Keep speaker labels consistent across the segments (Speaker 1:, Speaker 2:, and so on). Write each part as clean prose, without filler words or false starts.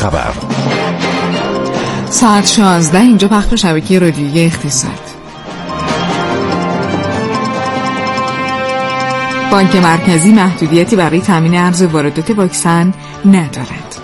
Speaker 1: خبر.
Speaker 2: ساعت 16 اینجا پخش شبکه رادیویی اقتصاد. بانک مرکزی محدودیتی برای تامین ارز واردات واکسن ندارد.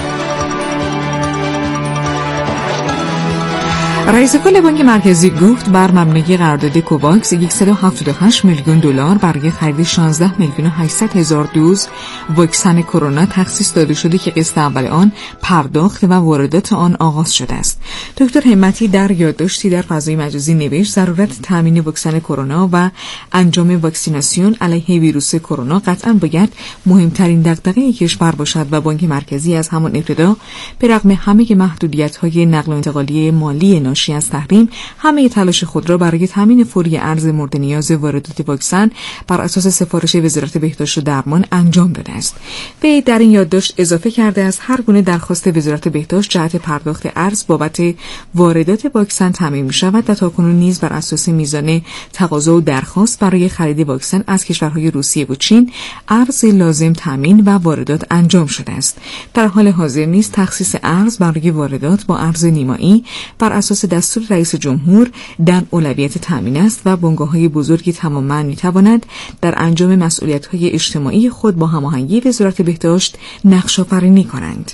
Speaker 2: رئیس کل بانک مرکزی گفت بر مبنای قرارداد کوواکس 178 میلیون دلار برای خرید 16 میلیون و 800 هزار دوز واکسن کرونا تخصیص داده شده که قسط اول آن پرداخت و واردات آن آغاز شده است. دکتر همتی در یادداشتی در فضای مجازی نوشت ضرورت تامین واکسن کرونا و انجام واکسیناسیون علیه ویروس کرونا قطعاً باید مهمترین دغدغه کشور باشد و بانک مرکزی از همان ابتدا به رغم همه محدودیت‌های نقل و انتقالی مالی ناشی از تحریم همه تلاش خود را برای تامین فوری ارز مورد نیاز واردات واکسن بر اساس سفارش وزارت بهداشت و درمان انجام داده است. وی در این یادداشت اضافه کرده است هر گونه درخواست وزارت بهداشت جهت پرداخت ارز بابت واردات واکسن تامین می‌شود و تاکنون نیز بر اساس میزان تقاضا و درخواست برای خرید واکسن از کشورهای روسیه و چین ارز لازم تامین و واردات انجام شده است. در حال حاضر نیز تخصیص ارز برای واردات با ارز نیمایی بر اساس دستور رئیس جمهور در اولویت تامین است و بنگاه‌های بزرگی تماماً می‌توانند در انجام مسئولیت‌های اجتماعی خود با هماهنگی وزارت بهداشت نقش‌آفرینی کنند.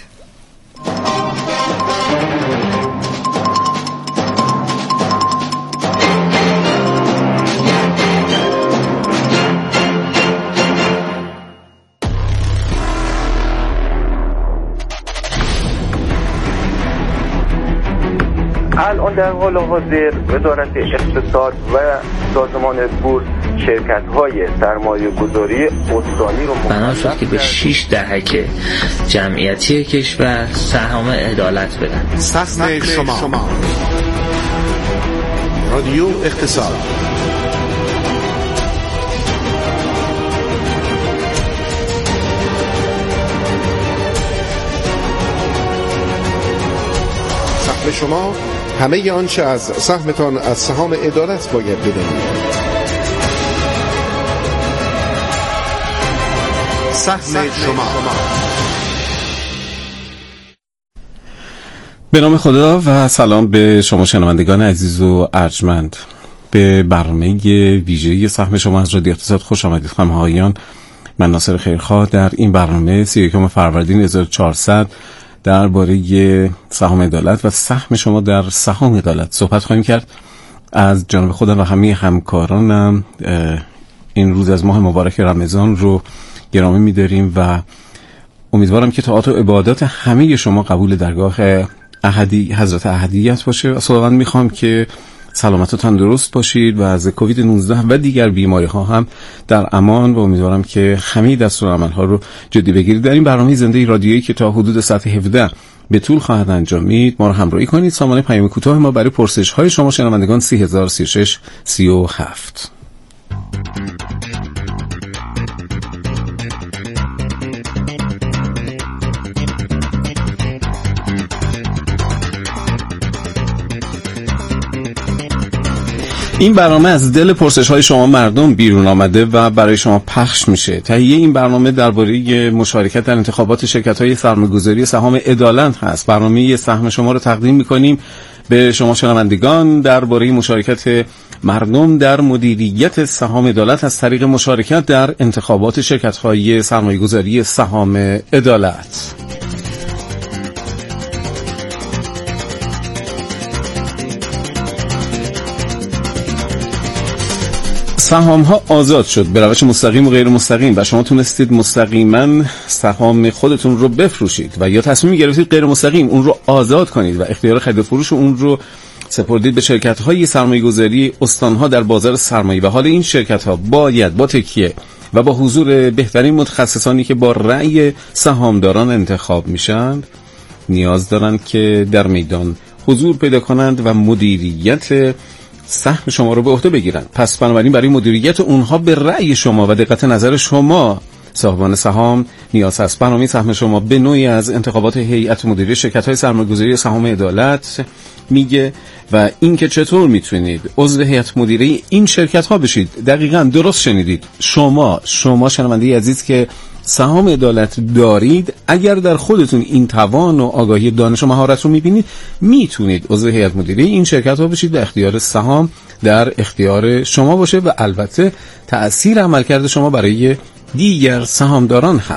Speaker 3: الان در حال حاضر وزارت اقتصاد و سازمان بورس شرکت‌های سرمایه‌گذاری استانی رو
Speaker 4: بنا شد که به 6 دهک جمعیتی کشور سهام عدالت بدن.
Speaker 1: سهم شما رادیو اقتصاد. سهم شما همه آنچه از سهمتان از سهام عدالت باید بدهید. سهم شما. به نام خدا و سلام به شما شنوندگان عزیز و ارجمند. به برنامه ویژه سهم شما از رادیو اقتصاد خوش آمدید خانم آقایان. من ناصر خیرخواه در این برنامه 31 فروردین 1400 درباره سهام عدالت و سهم شما در سهام عدالت صحبت خواهیم کرد. از جانب خودم و همه همکارانم این روز از ماه مبارک رمضان رو گرامی می‌داریم و امیدوارم که طاعات و عبادات همه شما قبول درگاه احدی حضرت احدیت باشه و خداوند میخوام که سلامت و تندرست باشید و از کووید 19 و دیگر بیماری ها هم در امان و امیدوارم که همه دستورالعمل ها رو جدی بگیرید. در این برنامه زنده رادیویی که تا حدود ساعت 17 به طول خواهد انجامید ما رو همراهی کنید. سامانه پیام کوتاه ما برای پرسش های شما شنوندگان 3036 37. این برنامه از دل پرسش‌های شما مردم بیرون آمده و برای شما پخش میشه. تهیه این برنامه درباره مشارکت در انتخابات شرکت‌های سرمایه‌گذاری سهام عدالت هست. برنامه سهم شما رو تقدیم می‌کنیم به شما شنوندگان درباره مشارکت مردم در مدیریت سهام عدالت از طریق مشارکت در انتخابات شرکت‌های سرمایه‌گذاری سهام عدالت. سهام ها آزاد شد به روش مستقیم و غیر مستقیم و شما تونستید مستقیما سهام خودتون رو بفروشید و یا تصمیم گرفتید غیر مستقیم اون رو آزاد کنید و اختیار خرید و فروش اون رو سپردید به شرکت های سرمایه گذاری استان ها در بازار سرمایه و حال این شرکت ها باید با تکیه و با حضور بهترین متخصصانی که با رأی سهامداران انتخاب میشن نیاز دارند که در میدان حضور پیدا کنند و مدیریت سهم شما رو به عهده بگیرن. پس بنابراین برای مدیریت اونها به رأی شما و دقت نظر شما صاحبان سهام نیاز است. برنامه سهم شما به نوعی از انتخابات هیئت مدیره شرکت‌های سرمایه‌گذاری سهام عدالت میگه و اینکه چطور میتونید عضو هیئت مدیره این شرکت‌ها بشید. دقیقاً درست شنیدید. شما شنونده عزیز که سهام عدالت دارید، اگر در خودتون این توان و آگاهی دانش و مهارت رو میبینید، میتونید عضو هیئت مدیره این شرکت‌ها بشید و اختیار سهام در اختیار شما باشه و البته تأثیر عملکرد شما برای دیگر سهامداران هم.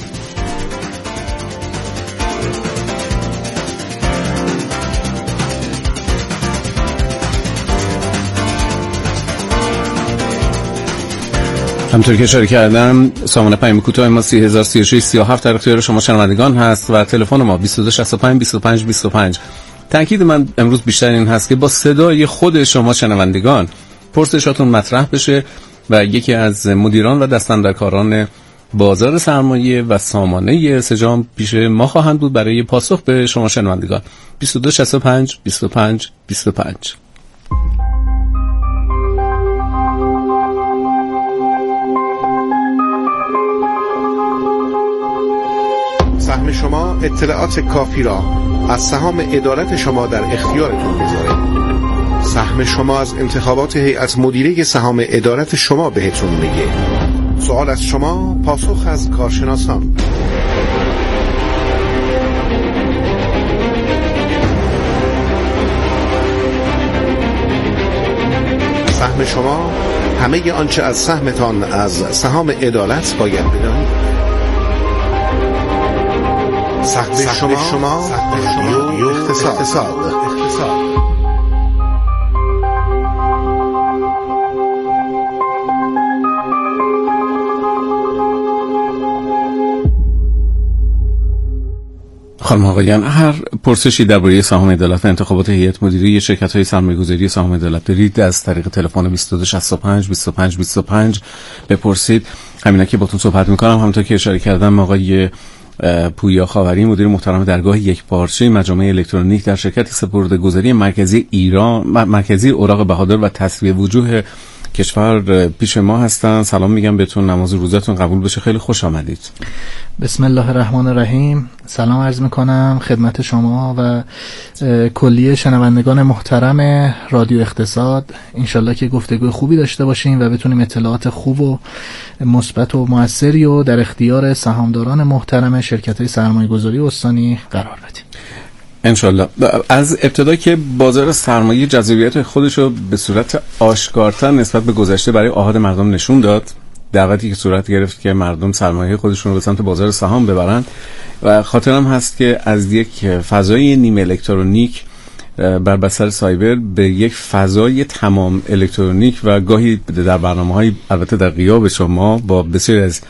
Speaker 1: همطور که اشاره کردم سامانه پیام کوتاه ما 303637 در اختیار شما شنوندگان هست و تلفن ما 2265 25 25. تأکید من امروز بیشتر این هست که با صدای خود شما شنوندگان پرسشاتون مطرح بشه و یکی از مدیران و دستاندرکاران بازار سرمایه و سامانه سجام پیش ما خواهند بود برای پاسخ به شما شنوندگان. 2265 25 25.
Speaker 5: سهم شما اطلاعات کافی را از سهام عدالت شما در اختیارتون میذاره. سهم شما از انتخابات هیئت مدیره سهام عدالت شما بهتون میگه. سوال از شما، پاسخ از کارشناسان. سهم شما همه آنچه از سهمتان از سهام عدالت باید بدانید. سهم شما اقتصاد.
Speaker 1: خانم آقایان، هر پرسشی درباره سهام عدالت و انتخابات هیئت مدیره شرکت‌های سرمایه‌گذاری سهام عدالت دارید، از طریق تلفن 2265 25 25 بپرسید. همینا که باتون صحبت می‌کنم، همونطور که اشاره کردم، آقای پویا خاوری مدیر محترم درگاه یک پارچه مجامع الکترونیک در شرکت سپرده‌گذاری مرکزی اوراق بهادر و تسویه وجوه کشور پیش ما هستن. سلام میگم بهتون، نماز روزتون قبول بشه. خیلی خوش آمدید.
Speaker 6: بسم الله الرحمن الرحیم. سلام عرض میکنم خدمت شما و کلیه شنوندگان محترم رادیو اقتصاد. انشالله که گفتگوی خوبی داشته باشیم و بتونیم اطلاعات خوب و مثبت و موثری و در اختیار سهامداران محترم شرکت‌های سرمایه‌گذاری استانی قرار بدیم
Speaker 1: انشالله. از ابتدا که بازار سرمایه جذابیت خودش رو به صورت آشکارتر نسبت به گذشته برای آحاد مردم نشون داد، دعوتی که صورت گرفت که مردم سرمایه خودشون رو به سمت بازار سهام ببرن و خاطرم هست که از یک فضای نیمه الکترونیک بر بستر سایبر به یک فضای تمام الکترونیک و گاهی در برنامه‌های البته در غیاب شما با بسیاری از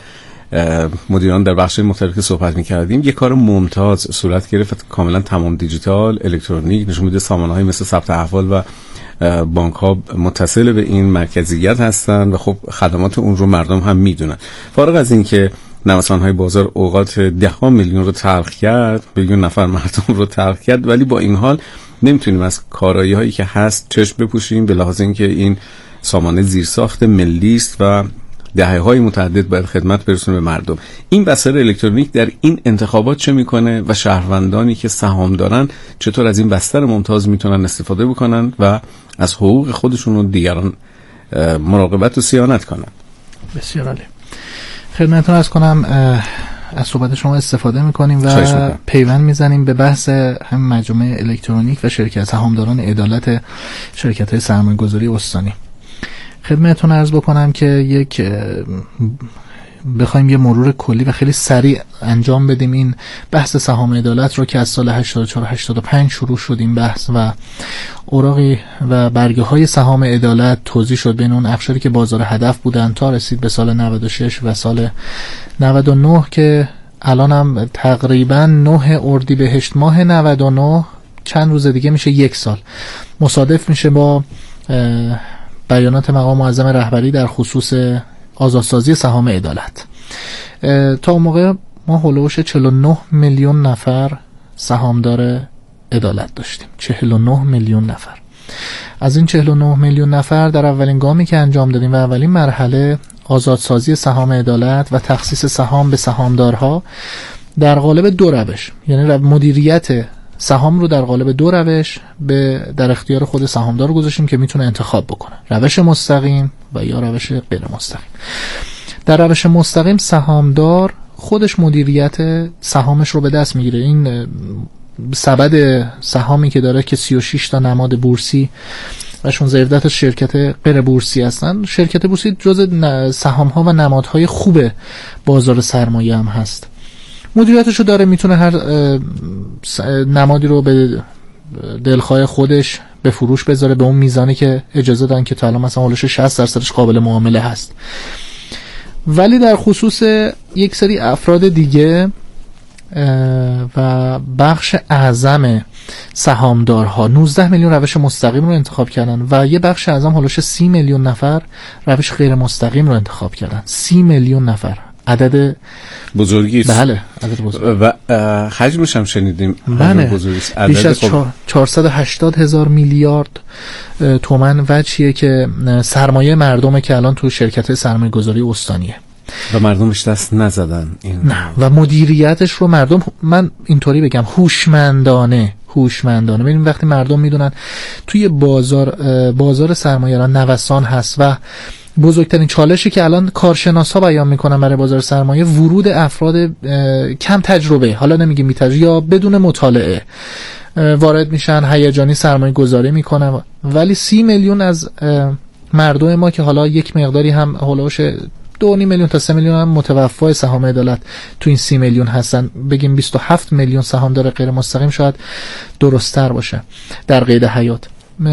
Speaker 1: مدیران در بخش مختلف صحبت می‌کردیم، یک کار ممتاز صورت گرفت، کاملا تمام دیجیتال الکترونیک، نشون میده سامانه‌های مثل ثبت احوال و بانک‌ها متصل به این مرکزیت هستند و خب خدمات اون رو مردم هم میدونن. فارغ از این که نوسان‌های بازار اوقات ده‌ها میلیون رو تلخ کرد، میلیون نفر مردم رو تلخ کرد، ولی با این حال نمیتونیم از کارایی‌هایی که هست چشم بپوشیم، به لحاظ اینکه این سامانه زیرساخت ملی است و دهه‌های متعدد باید خدمت برسونه به مردم. این بستر الکترونیک در این انتخابات چه میکنه و شهروندانی که سهام دارن چطور از این بستر ممتاز میتونن استفاده بکنن و از حقوق خودشون و دیگران مراقبت و صیانت کنن.
Speaker 6: بسیار عالی. خدمتتون عرض کنم از صحبت شما استفاده میکنیم و پیوند میزنیم به بحث هم مجامع الکترونیک و شرکت سهامداران عدالت شرکت‌های سرمایه‌گذاری استانی. خدمتتون عرض بکنم که یک بخوایم یه مرور کلی و خیلی سریع انجام بدیم این بحث سهام عدالت رو که از سال 84-85 شروع شد این بحث و اوراقی و برگه های سهام عدالت توزیع شد بین اون اقشاری که بازار هدف بودن تا رسید به سال 96 و سال 99 که الان هم تقریبا 9 اردیبهشت ماه 99 چند روز دیگه میشه یک سال، مصادف میشه با بیانات مقام معظم رهبری در خصوص آزادسازی سهام عدالت. تا اون موقع ما هولوش 49 میلیون نفر سهامدار عدالت داشتیم. 49 میلیون نفر. از این 49 میلیون نفر در اولین گامی که انجام دادیم و اولین مرحله آزادسازی سهام عدالت و تخصیص سهام به سهامدارها در قالب دو روش، یعنی مدیریت سهام رو در قالب دو روش در اختیار خود سهامدار گذاشتیم که میتونه انتخاب بکنه، روش مستقیم و یا روش غیر مستقیم. در روش مستقیم سهامدار خودش مدیریت سهامش رو به دست میگیره. این سبد سهامی که داره که 36 تا نماد بورسی و 16 تا شرکت غیر بورسی هستن، شرکت بورسی جز سهام ها و نمادهای خوب بازار سرمایه هم هست. مدیریتش رو داره، میتونه هر نمادی رو به دلخواه خودش به فروش بذاره به اون میزانی که اجازه دادن که تا الان مثلا حالش 60% قابل معامله هست. ولی در خصوص یک سری افراد دیگه و بخش اعظم سهامدارها 19 میلیون روش مستقیم رو انتخاب کردن و یه بخش اعظم حالش 30 میلیون نفر روش غیر مستقیم رو انتخاب کردن. 30 میلیون نفر، عدد
Speaker 1: بزرگی است.
Speaker 6: بله، عدد بزرگی.
Speaker 1: و حجمش هم شنیدیم.
Speaker 6: بله، بیش از
Speaker 1: خب
Speaker 6: 480,000 میلیارد تومان وجهیه که سرمایه مردمه که الان تو شرکت سرمایه گذاری استانیه
Speaker 1: و مردمش دست نزدن این.
Speaker 6: نه، و مدیریتش رو مردم، من اینطوری بگم، هوشمندانه ببینیم وقتی مردم میدونن توی بازار سرمایه را نوسان هست و بزرگترین چالشی که الان کارشناسا بیان میکنن برای بازار سرمایه ورود افراد کم تجربه، حالا نمیگیم بی تجربه یا بدون مطالعه، وارد میشن، هیجانی سرمایه گذاری میکنن. ولی 30 میلیون از مردم ما که حالا یک مقداری هم هولوش 2.5 میلیون تا 3 میلیون هم متوفای سهام عدالت تو این 30 میلیون هستن، بگیم 27 میلیون سهامدار غیر مستقیم شاید درست‌تر باشه در قید حیات.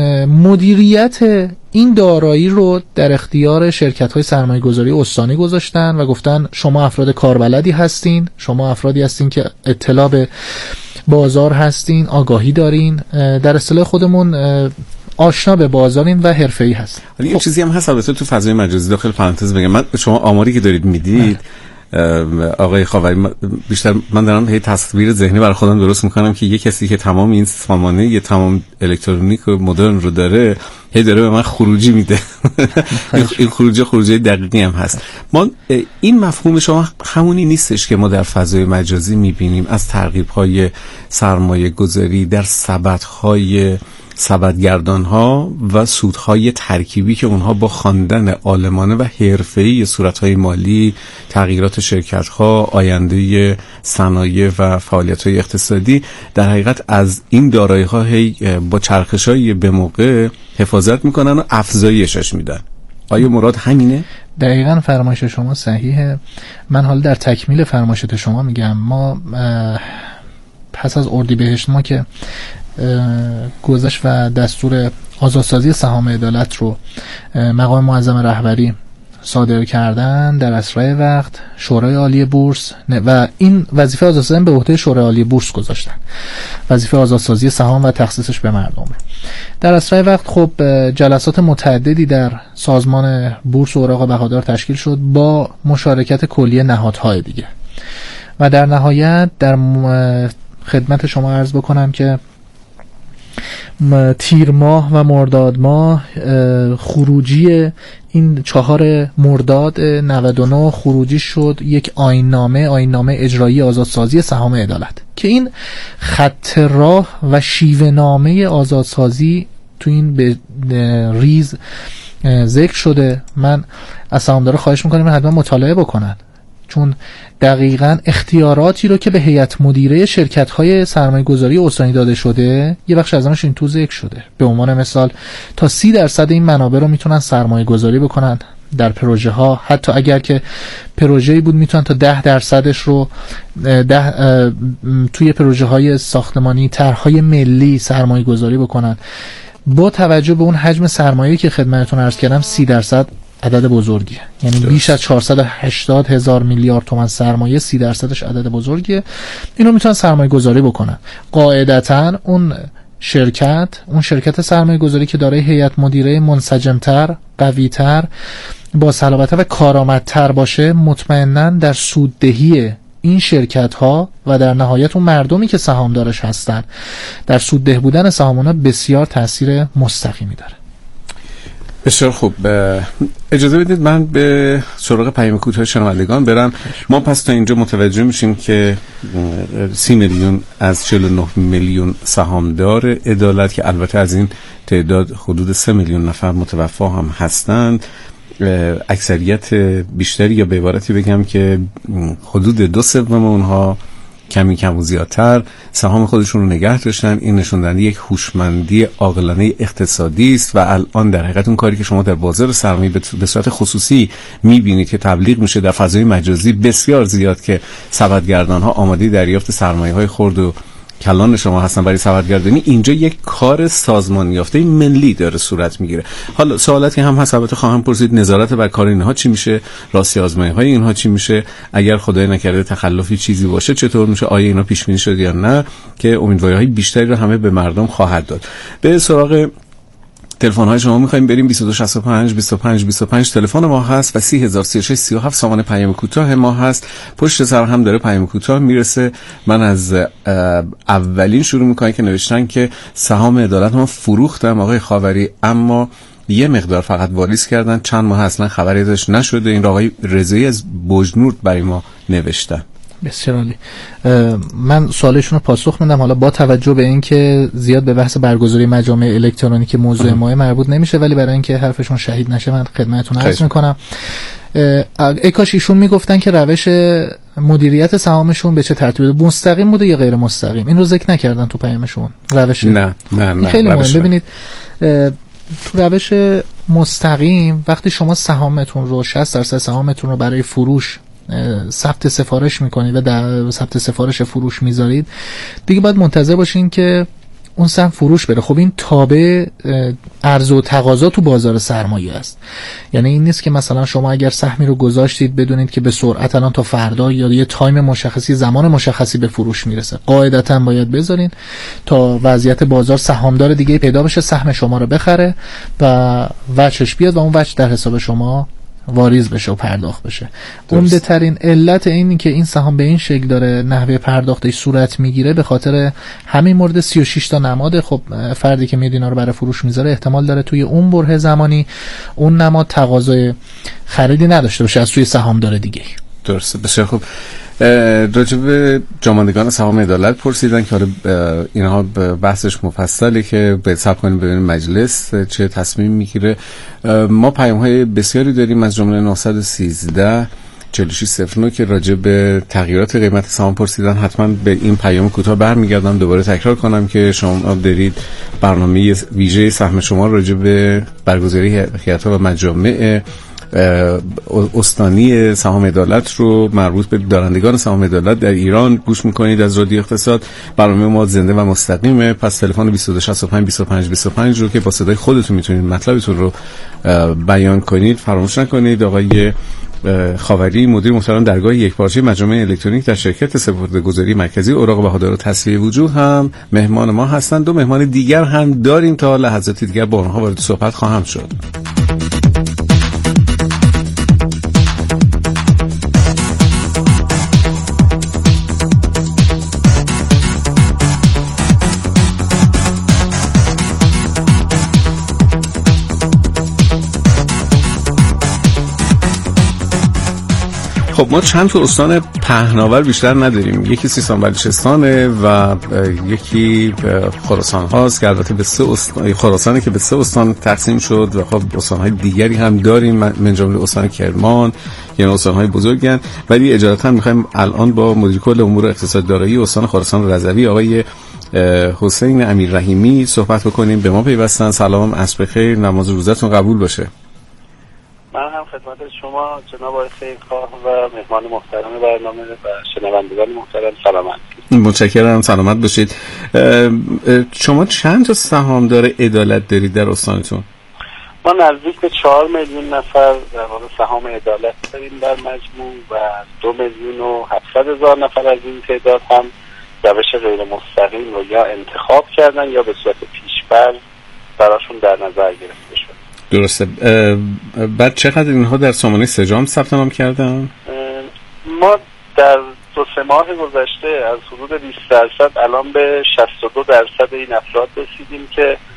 Speaker 6: مدیریت این دارایی رو در اختیار شرکت‌های سرمایه‌گذاری استانی گذاشتن و گفتن شما افراد کاربلدی هستین، شما افرادی هستین که اطلاع به بازار هستین، آگاهی دارین، در اصطلاح خودمون آشنا به بازارین و حرفه‌ای هست.
Speaker 1: ولی یه چیزی هم هست البته تو فضای مجازی، داخل پرانتز بگم، من شما آماری که دارید میدید آقای خاوری، بیشتر من دارم هی تصویر ذهنی برای خودم درست میکنم که یه کسی که تمام این سامانه یه تمام الکترونیک و مدرن رو داره، هی داره به من خروجی میده. این خروجی دقیقی هم هست. ما این مفهوم شما همونی نیستش که ما در فضای مجازی میبینیم از ترغیب‌های سرمایه گذاری در سبدهای سبدگردان‌ها و سودهای ترکیبی که اونها با خواندن عالمانه و حرفه‌ای صورت‌های مالی، تغییرات شرکت‌ها، آینده صنایع و فعالیت‌های اقتصادی در حقیقت از این دارایی‌ها با چرخش‌های به موقع حفاظت می‌کنن و افزایشش میدن. آیا مراد همینه؟
Speaker 6: دقیقاً فرمایش شما صحیحه. من حالا در تکمیل فرمایشات شما میگم، ما پس از اردیبهشت ما که گذشت و دستور آزادسازی سهام عدالت رو مقام معظم رهبری صادر کردن، در اسرع وقت شورای عالی بورس و این وظیفه آزادسازی به عهده شورای عالی بورس گذاشتن، وظیفه آزادسازی سهام و تخصیصش به مردم رو. در اسرع وقت خب جلسات متعددی در سازمان بورس اوراق بهادار تشکیل شد با مشارکت کلیه نهادهای دیگه و در نهایت در خدمت شما عرض بکنم که تیر ماه و مرداد ماه خروجی این 4 مرداد 99 خروجی شد یک آیین‌نامه اجرایی آزادسازی سهام عدالت که این خط راه و شیوه نامه آزادسازی تو این به ریز ذکر شده. من از سهامدارا خواهش میکنم حتما مطالعه بکنن، چون دقیقاً اختیاراتی رو که به هیئت مدیره شرکت‌های سرمایه‌گذاری استانی داده شده یه بخش از آنش این تو ذکر شده. به عنوان مثال تا 30% این منابع رو میتونن سرمایه‌گذاری بکنن در پروژه ها، حتی اگر که پروژه‌ای بود میتونن تا 10% رو توی پروژه های ساختمانی، طرح‌های ملی سرمایه‌گذاری بکنن. با توجه به اون حجم سرمایه‌ای که خدمتتون عرض کردم 30% عدد بزرگیه، یعنی بیش از 480,000 میلیارد تومان سرمایه، 30%ش عدد بزرگیه. اینو میتونن سرمایه گذاری بکنن. قاعدتاً اون شرکت سرمایه گذاری که دارای هیئت مدیره منسجمتر، قویتر، با صلابتر و کارآمدتر باشه، مطمئناً در سوددهی این شرکت ها و در نهایت اون مردمی که سهامدارش هستن در سودده بودن سهام اونا بسیار تاثیر مستقیمی داره.
Speaker 1: بسیار خوب. اجازه بدید من به سراغ پیام کوتاه شنوندگان برم. ما پس تا اینجا متوجه میشیم که 30 میلیون از 49 میلیون سهامدار عدالت، که البته از این تعداد حدود 3 میلیون نفر متوفا هم هستند، اکثریت بیشتری، یا به عبارتی بگم که حدود 2/3 اونها کمی کم و زیادتر سهام خودشون رو نگه داشتن. این نشون دهنده یک هوشمندی عاقلانه اقتصادی است و الان در حقیقت اون کاری که شما در بازار سرمایه به صورت خصوصی میبینید که تبلیغ میشه در فضای مجازی بسیار زیاد که سبدگردان‌ها آماده دریافت سرمایه‌های خرد و کلان شما هستن برای سبدگردانی، اینجا یک کار سازمان یافته ملی داره صورت میگیره. حالا سوالاتی هم هست البته خواهم پرسید، نظارت بر کار اینها چی میشه، راستی آزمایی های اینها چی میشه، اگر خدای نکرده تخلفی چیزی باشه چطور میشه، آیا اینا پیش بینی شده یا نه، که امیدواری های بیشتری رو همه به مردم خواهد داد. به سراغ تلفن های شما میخوایم بریم. 2265 25 25 تلفن ما هست و 30036 37 سامان پیام کوتاه ما هست. پشت سر هم داره پیام کوتاه میرسه. من از اولین شروع میکنم که نوشتن که سهام عدالت ما فروختم آقای خاوری، اما یه مقدار فقط واریز کردن، چند ماه اصلا خبری ازش نشده. این آقای رضایی از بجنورد برای ما نوشتن.
Speaker 6: بسیار عالی. من سوالشون رو پاسخ میدم. حالا با توجه به اینکه زیاد به بحث برگزاری مجامع الکترونیک موضوع ما مربوط نمیشه، ولی برای اینکه حرفشون شهید نشه من خدمتتون عرض میکنم. ای کاش ایشون میگفتن که روش مدیریت سهامشون به چه ترتیبه، مستقیم بوده یا غیر مستقیم. این رو ذکر نکردن تو پیامشون. روش نه خیلی مهم. ببینید تو روش مستقیم وقتی شما سهامتون رو 60% سهامتون رو برای فروش ثبت سفارش میکنید و در ثبت سفارش فروش میذارید، دیگه باید منتظر باشین که اون سهم فروش بره. خب این تابع عرضه و تقاضا تو بازار سرمایه است. یعنی این نیست که مثلا شما اگر سهمی رو گذاشتید بدونید که به سرعت الان تا فردا یا یه تایم مشخصی، زمان مشخصی به فروش میرسه. قاعدتاً باید بذارین تا وضعیت بازار سهامدار دیگه پیدا بشه، سهم شما رو بخره و وجهش بیاد و اون وجه در حساب شما واریز بشه و پرداخت بشه. عمده ترین علت اینی که این سهام به این شکل داره نحوه پرداختش صورت میگیره به خاطر همین مورد 36 تا نماد. خب فردی که میاد اینا رو برای فروش میذاره احتمال داره توی اون بره زمانی اون نماد تقاضای خریدی نداشته باشه از سوی سهامدار دیگه.
Speaker 1: درسته. بسیار خوب. راجب جاماندگان سهام عدالت پرسیدن که حالا اینها بحثش مفصله که به حساب کنیم ببینیم مجلس چه تصمیم میگیره. ما پیام‌های بسیاری داریم از جمله 913 4609 که راجع به تغییرات قیمت سهام پرسیدن. حتما به این پیام کوتاه برمیگردم، دوباره تکرار کنم که شما دارید برنامه ویژه سهم شما راجع به برگزاری هیئت‌ها و مجامع استانی سهام عدالت رو مربوط به دارندگان سهام عدالت در ایران گوش میکنید از رادیو اقتصاد. برنامه ما زنده و مستقیمه، پس تلفن 2265 25 25 رو که با صدای خودتون میتونید مطلبتون رو بیان کنید فراموش نکنید. آقای خاوری مدیر محترم درگاه یکپارچه مجامع الکترونیک در شرکت سپرده‌گذاری مرکزی اوراق بهادار و تصفیه وجوه هم مهمان ما هستند. دو مهمان دیگر هم داریم، تا لحظاتی دیگر با اونها وارد صحبت خواهم شد. خب ما چند تا استان پهناور بیشتر نداریم. یکی سیستان بلوچستانه و یکی خراسان هاست که البته به 3 استان، خراسانه که به 3 استان تقسیم شد و خب استان‌های دیگری هم داریم من جمله استان کرمان، یعنی استان‌های بزرگن. ولی اجازهاً می‌خوایم الان با مدیر کل امور اقتصاد دارایی استان خراسان رضوی آقای حسین امیررحیمی صحبت بکنیم. به ما پیوستن. سلام، عصر بخیر، نماز روزتون قبول باشه.
Speaker 7: من هم خدمت شما جناب آقای خیرخواه و مهمان محترم برنامه و شنوندگان محترم سلامت.
Speaker 1: متشکرم، سلامت باشید. شما چند تا سهامدار عدالت دارید در استانتون؟
Speaker 7: ما نزدیک به 4 میلیون نفر در واقع سهام عدالت داریم در مجموع و 2,700,000 نفر از این تعداد هم روش غیر مستقیم رو یا انتخاب کردن یا به صورت پیش‌فرض براشون در نظر گرفته شد.
Speaker 1: درسته. بعد چقدر اینها در سامانه سجام ثبت نام کردن؟
Speaker 7: ما در 2-3 ماه گذشته از حدود 20% الان به 62% این افراد رسیدیم که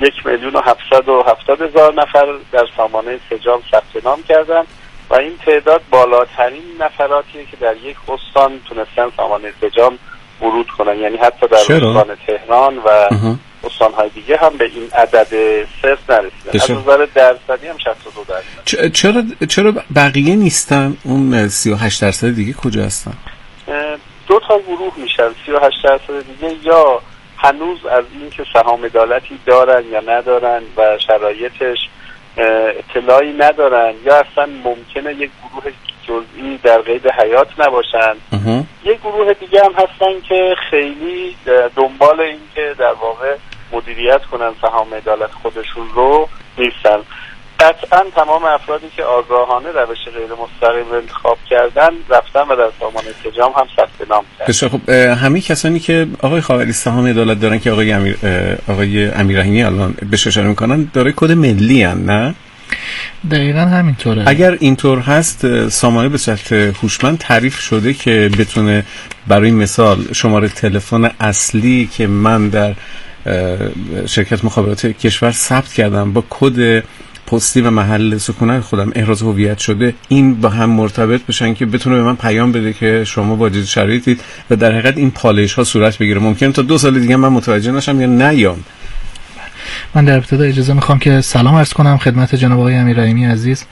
Speaker 7: 1,770,000 نفر در سامانه سجام ثبت نام کردن و این تعداد بالاترین نفراتیه که در یک استان تونستن سامانه سجام ورود کنن، یعنی حتی در استان تهران و استان‌های دیگه هم به این عدد صرف نرسیدن. از نظر درصدی هم 62%.
Speaker 1: چرا بقیه نیستن؟ اون 38% دیگه کجا هستن؟
Speaker 7: دو تا گروه میشن. 38% دیگه یا هنوز از این که سهام عدالتی دارن یا ندارن و شرایطش اطلاعی ندارن، یا اصلا ممکنه یک گروه جزئی در قید حیات نباشن. یک گروه دیگه هم هستن که خیلی دنبال این که در واقع مدیریت کنن سهام عدالت خودشون رو نیستن. قطعا تمام افرادی که آگاهانه روش غیر مستقیم انتخاب کردن رفتن و در سامانه سجام هم ثبت نام کردن.
Speaker 1: بسیار خب. همین کسانی که آقای خاوری سهام عدالت دارن که آقای امیررحیمی الان بهش اشاره میکنن دارای کد ملی ان، نه؟
Speaker 6: دقیقاً همینطوره.
Speaker 1: اگر اینطور هست سامانه به صورت هوشمند تعریف شده که بتونه برای مثال شماره تلفن اصلی که من در شرکت مخابرات کشور ثبت کردم با کد پستی و محل سکونت خودم احراز هویت شده، این با هم مرتبط بشن که بتونه به من پیام بده که شما واجد شرایطید و در حقیقت این پالایش ها صورت بگیره. ممکنه تا 2 سال دیگه من متوجه نشم یا نیام.
Speaker 6: من در ابتدا اجازه میخوام که سلام عرض کنم خدمت جناب آقای امیررحیمی عزیز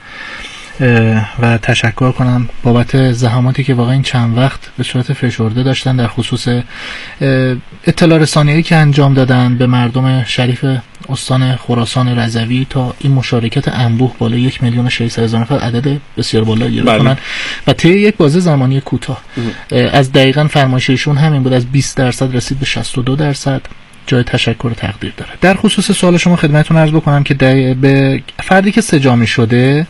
Speaker 6: و تشکر کنم بابت زحماتی که واقعا این چند وقت به صورت فشرده داشتن در خصوص اطلاع رسانی‌ای که انجام دادن به مردم شریف استان خراسان رضوی تا این مشارکت انبوه بالای 1,600,000 نفر، عدد بسیار بالایی رو کنن و طی یک بازه زمانی کوتاه. از دقیقاً فرمایششون همین بود، از 20% رسید به 62%. جای تشکر و تقدیر داره. در خصوص سوال شما خدمتتون عرض بکنم که به فردی که سجامی شده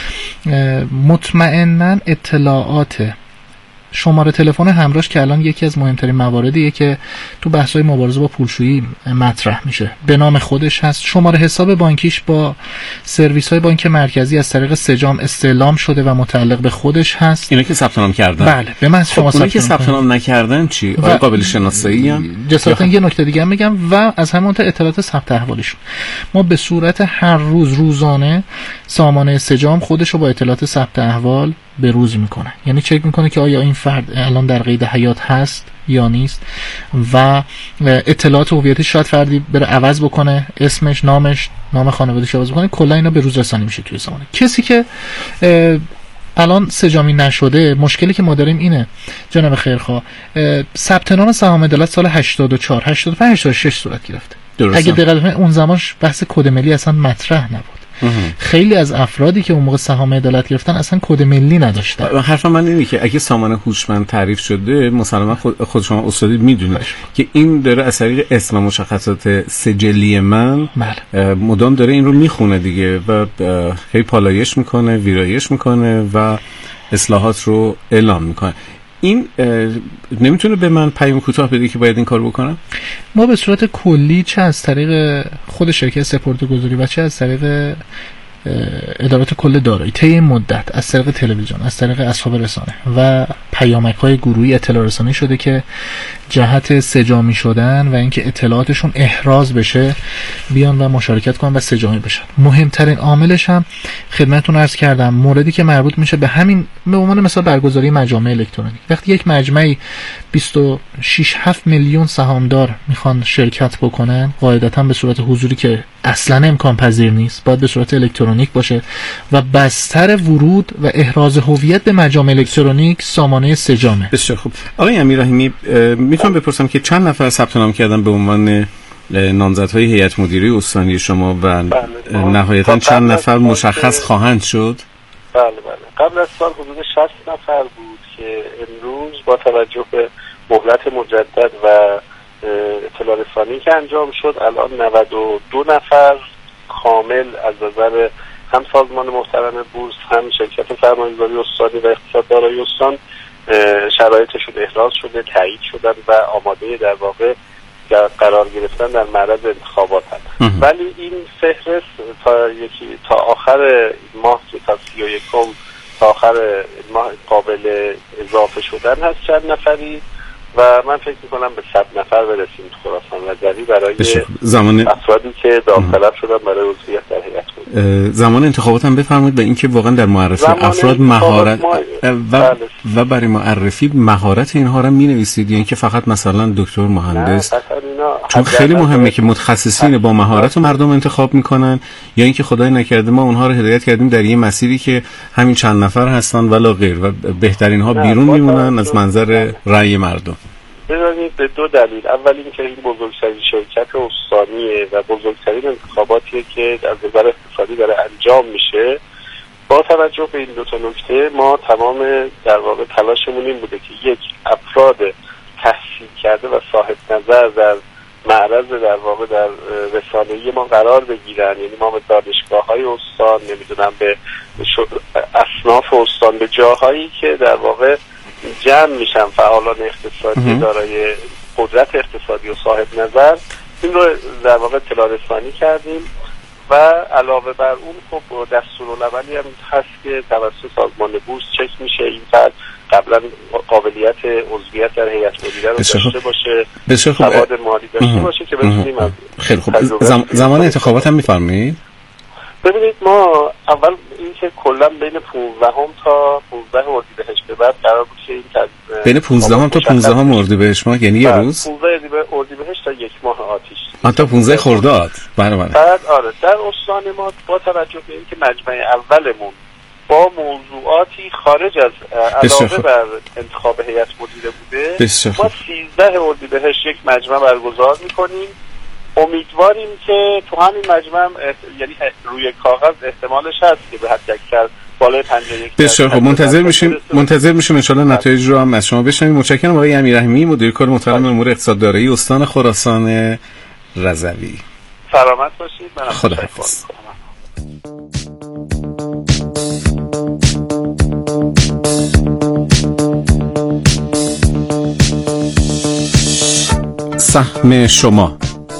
Speaker 6: مطمئناً اطلاعات شماره تلفن همراهش که الان یکی از مهمترین مواردیه که تو بحث‌های مبارزه با پولشویی مطرح میشه، به نام خودش هست. شماره حساب بانکیش با سرویس‌های بانک مرکزی از طریق سجام استعلام شده و متعلق به خودش هست.
Speaker 1: اینا که ثبت نام کردن.
Speaker 6: بله، به من شما
Speaker 1: که ثبت نام نکردن چی؟ آیا قابل شناسایی ام؟
Speaker 6: جسارتاً یه نکته دیگه هم میگم و از همون تا اطلاعات ثبت احوالشون ما به صورت هر روز روزانه سامانه سجام خودش رو با اطلاعات ثبت احوال به روز میکنه، یعنی چک میکنه که آیا این فرد الان در قید حیات هست یا نیست و اطلاعات هویتیش شاید فردی بره عوض بکنه، اسمش، نامش، نام خانوادگیش عوض بکنه، کلا اینا به روز رسانی میشه توی سامانه. کسی که الان سجامی نشده، مشکلی که ما داریم اینه جناب خیرخواه، ثبت نام سهام عدالت سال 84 85 86 صورت گرفته. اگه دقت کنید اون زمانش بحث کد ملی اصلا مطرح نبود. خیلی از افرادی که اون موقع سهام عدالت گرفتن اصلا کد ملی نداشتن.
Speaker 1: حرف من اینه که اگه سامانه هوشمند تعریف شده، مسلما خود شما استادی میدونید که این داره از طریق اسم و مشخصات سجلی من مدام داره این رو میخونه دیگه و خیلی پالایش میکنه، ویرایش میکنه و اصلاحات رو اعلام میکنه. این نمیتونه به من پیام کوتاه بده که باید این کار بکنم؟
Speaker 6: ما به صورت کلی چه از طریق خود شرکت سپرده‌گذاری و چه از طریق ادارات کل دارایی طی مدت از طریق تلویزیون، از طریق اصحاب رسانه و پیامک‌های گروهی اطلاع رسانی شده که جهت سجامی شدن و اینکه اطلاعاتشون احراز بشه بیان و مشارکت کنن و سجامی بشن. مهمترین عاملش هم خدمتتون عرض کردم، موردی که مربوط میشه به همین، به عنوان مثلا برگزاری مجامع الکترونیک. وقتی یک مجمعی 26.7 میلیون سهامدار میخوان شرکت بکنن، قاعدتا به صورت حضوری که اصلا امکان پذیر نیست، باید به صورت الکترونیک باشه و بستر ورود و احراز هویت به مجامع الکترونیک سامانه سجامه.
Speaker 1: بسیار خوب. آقای امیررحیمی، میتونم بپرسم که چند نفر ثبت نام کردن به عنوان نامزدهای هیئت مدیره استانی شما و نهایتا چند نفر مشخص خواهند شد؟
Speaker 7: بله. قبل از سال حدود 60 نفر بود که امروز با توجه به مهلت مجدد و اطلاع رسانی که انجام شد الان 92 نفر کامل از نظر هم سازمان محترم بورس، هم شرکت سرمایه‌گذاری استانی و اقتصاد دارایی استان شرایطشون احراز شده، تایید شدن و آماده در واقع قرار گرفتن در معرض انتخابات هست. ولی این فهرست تا آخر ماه که تا 31 تا آخر ماه قابل اضافه شدن هست چند نفری و من فکر میکنم به 100 نفر برسیم تو خراسان رجوی برای
Speaker 1: زمان
Speaker 7: افرادی که داوطلب شدن برای عضویت در هیئت مدیره.
Speaker 1: زمان انتخابات هم بفرمایید و اینکه واقعا در معرفی افراد مهارت و برای معرفی مهارت اینها را می‌نویسید یا اینکه فقط مثلا دکتر مهندس؟ چون خیلی مهمه که متخصصین با مهارت رو مردم انتخاب میکنن یا اینکه خدای نکرده ما اونها رو هدایت کردیم در یه مسیری که همین چند نفر هستن ولا غیر و بهترین ها بیرون میمونن از منظر رأی مردم.
Speaker 7: ببینید به دو دلیل. اول اینکه این بزرگترین شرکت استانیه و بزرگترین انتخاباتیه که از نظر اقتصادی داره انجام میشه. با توجه به این دو تا نکته ما تمام در واقع تلاشمون این بوده که یک افراد تحصیل کرده و صاحب نظر در معرض در واقع در رسانه‌ای ما قرار بگیرن، یعنی ما به دانشگاه‌های استان، نمیدونم به اصناف استان، به جاهایی که در واقع جمع میشن فعالان اقتصادی دارای قدرت اقتصادی و صاحب نظر، این رو در واقع اطلاع رسانی کردیم و علاوه بر اون خب دستورالعملی هم هست که توسط سازمان بورس چک میشه این فرد قبلا قابلیت عضویت در هیئت مدیره رو داشته باشه، سواد مالی داشته باشه که بتونیم از
Speaker 1: خیلی خوب. زمان انتخابات هم میفرمایید؟
Speaker 7: ببینید ما اول اینکه کلا بین 15 تا 15 اردیبهشت به بعد قرار بود که این
Speaker 1: بین 15 تا 15 اردیبهشت ماه، یعنی یه روز
Speaker 7: 15 اردیبهشت تا یک ماه آتش
Speaker 1: تا 15 خرداد. بله.
Speaker 7: بعد آره در استان ما با توجه به اینکه مجمع اولمون با موضوعاتی خارج از علاوه بر انتخاب هیئت مدیره بوده، ما 13 اردیبهشت یک مجمع برگزار می‌کنیم. امیدواریم که تو همین مجمع یعنی روی کاغذ احتمالش هست که به حد اکثر بالای 51.
Speaker 1: بسیار خب، منتظر میشیم ان شاءالله نتایج رو هم از شما بشنویم. متشکرم آقای امیررحیمی، مدیر کل محترم امور اقتصادداری استان خراسان رضوی.
Speaker 7: سلامت باشید. من
Speaker 1: خداحافظ. سهم شما.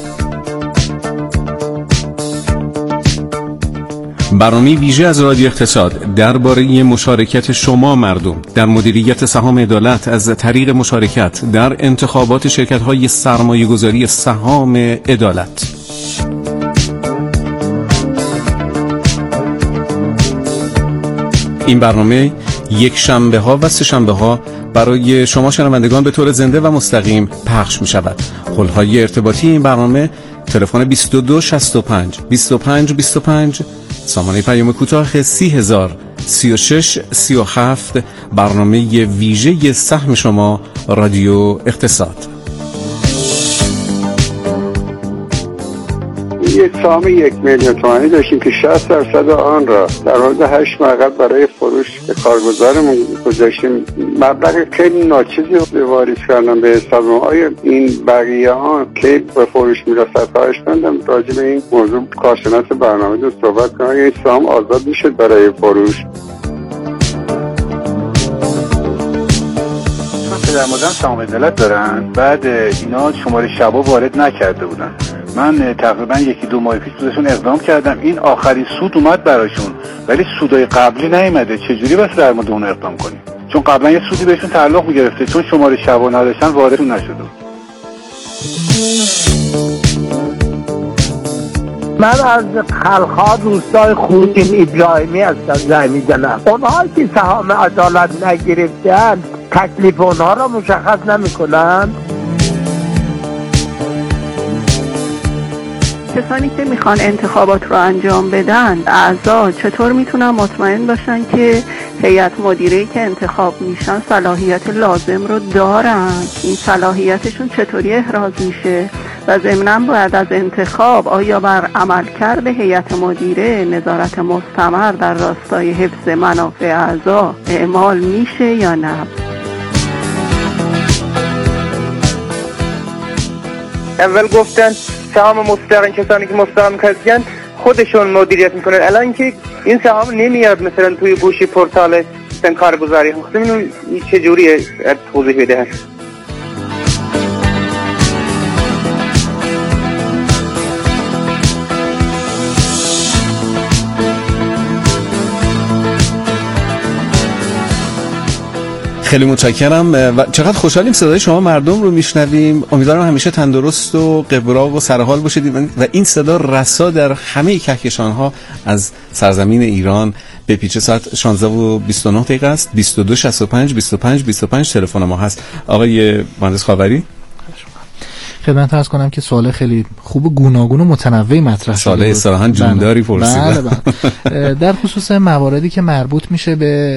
Speaker 1: برنامه ویژه از رادیو اقتصاد درباره مشارکت شما مردم در مدیریت سهام عدالت از طریق مشارکت در انتخابات شرکت‌های سرمایه‌گذاری سهام عدالت. این برنامه یک شنبه ها و سه شنبه ها برای شما شنوندگان به طور زنده و مستقیم پخش می شود. خلهای ارتباطی این برنامه تلفن 2265 25 25، سامانه پیام کوتاه 30000 36 37. برنامه ویژه سهم شما رادیو اقتصاد.
Speaker 8: یک سهام 1,000,000 تومانی داشتیم که 60% آن را در مورد 8 مقعد برای فروش به کارگزارمون گذاشتیم. مبلغ خیلی ناچیزی رو واریز کردم به حساب ما. آیا این بقیه ها که به فروش میرسد؟ خواهش کردم راجع به این موضوع کارشناس برنامه دو صحبت کنم. آیا این سهام آزاد میشه برای فروش؟
Speaker 9: در مدام سهام عدالت دارن، بعد اینا شماره شبا وارد نکرده بودن. من تقریبا 1-2 ماه پیش بودشون اقدام کردم، این آخرین سود اومد براشون ولی سودای قبلی نیومده. چجوری واسه در مورد اون اقدام کنیم؟ چون قبلا یه سودی بهشون تعلق میگرفته، چون شماره شبا نداشتن وارد نشده.
Speaker 10: من از خلخا دوستای خورشید ابراهیمی هستم زنگ میزنم. اونها که سهام عدالت نگرفتن تکلیف اونها را مشخص نمیکنن.
Speaker 11: کسانی که میخوان انتخابات رو انجام بدن، اعضا چطور میتونن مطمئن باشن که هیئت مدیره‌ای که انتخاب میشن صلاحیت لازم رو دارن؟ این صلاحیتشون چطوری احراز میشه؟ و ضمناً باید از انتخاب آیا بر عملکرد هیئت مدیره نظارت مستمر در راستای حفظ منافع اعضا اعمال میشه یا نه؟
Speaker 12: اول گفتن سهام مستقیم کسانی که مستقیم کردن خودشون مدیریت میکنن، الان که این سهام نمیاد مثلا توی گوشی پورتال کارگزاری خودمون چه جوریه توضیح بده؟
Speaker 1: خیلی متشکرم و چقدر خوشحالیم صدای شما مردم رو میشنویم. امیدوارم همیشه تندرست و قبراق و سرحال باشید و این صدا رسا در همه کهکشان‌ها از سرزمین ایران بپیچه. ساعت 16:29 است. 2265 25 25 تلفن ما هست. آقای مهندس خاوری،
Speaker 6: خدمت عرض کنم که سوال خیلی خوب و گوناگون و متنوعی مطرح شده.
Speaker 1: سوال اصطلاحاً جونداری پرسیدن.
Speaker 6: بله. در خصوص مواردی که مربوط میشه به